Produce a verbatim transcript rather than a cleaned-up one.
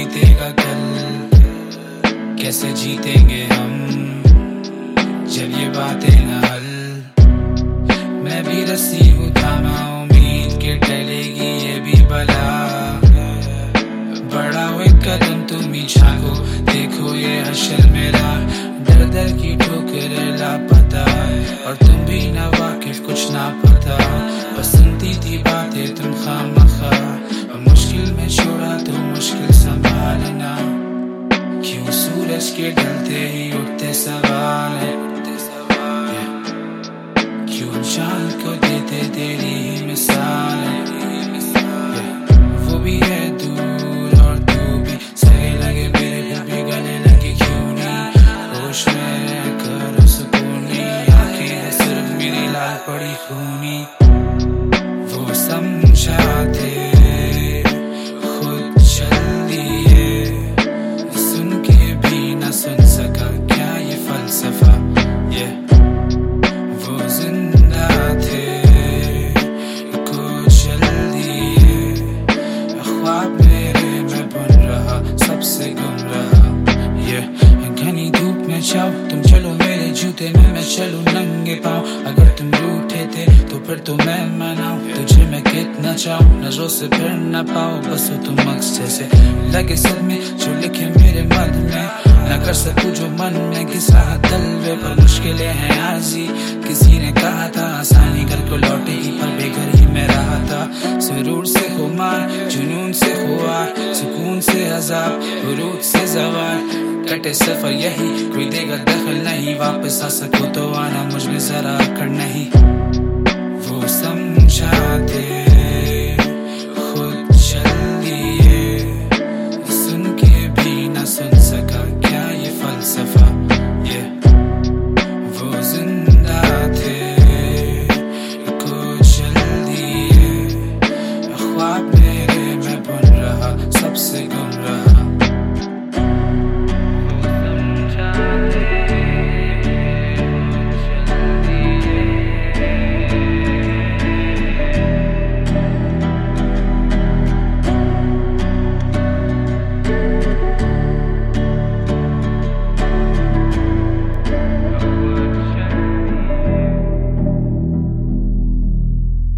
बीतेगा कल, कैसे जीतेंगे हम जब ये बातें न हल। मैं भी रस्सी हूँ थामा उम्मीद के टलेगी ये भी बला। बड़ा हुए कदम तुम ही झांको, देखो ये हशर मेरा। दर दर की ठोकर लापता और तुम भी ना वाकिफ कुछ ना पता। पसंदी थी बातें तुम खामखा, मुश्किल में छोड़ा तो मुश्किल संभालना। क्यों सूरज के ढलते ही उठते सवाल है, क्यों चांद को देते तेरी ही मिसाल है। वो भी है दूर और तू भी सहे लगे मेरे दिल भी गले लगे क्यों नहीं। होश में रहकर सुकूनी आंखें है सिर्फ मेरी लाल पड़ी खूनी। वो समझाते खुद चल दिए, सुन के भी न सुन सका क्या ये फलसफा। ये वो जिंदा थे कुछ चल दिए, ख्वाब मेरे में बुन रहा सबसे गुम रहा। ये घनी धूप में जाओ तुम चलो मेरे जूते में, मैं चलूं नंगे पाँव। अगर तुम रूठे थे तो फिर तो मैं मनाऊं, तुझे मैं कितना चाहूं नजरों से फिर न पाओ। बस हो तुम अक्स जैसे लगे सद में जो लिखे मेरे मद में, न कर सकूं जो मन में घिसा तलवे पर। मुश्किलें हैं आजी किसी ने कहा था, आसानी कर को लौटेगी पर बेघर ही मैं रहा था। सुरूर से हो मार, जुनून से हुआ, सुकून से अजाब, उरूज से जवाल। कटे सफर यही कोई देगा दखल नहीं, वापस आ सको तो आना मुझ में जरा अकड़ नहीं। वो समझाते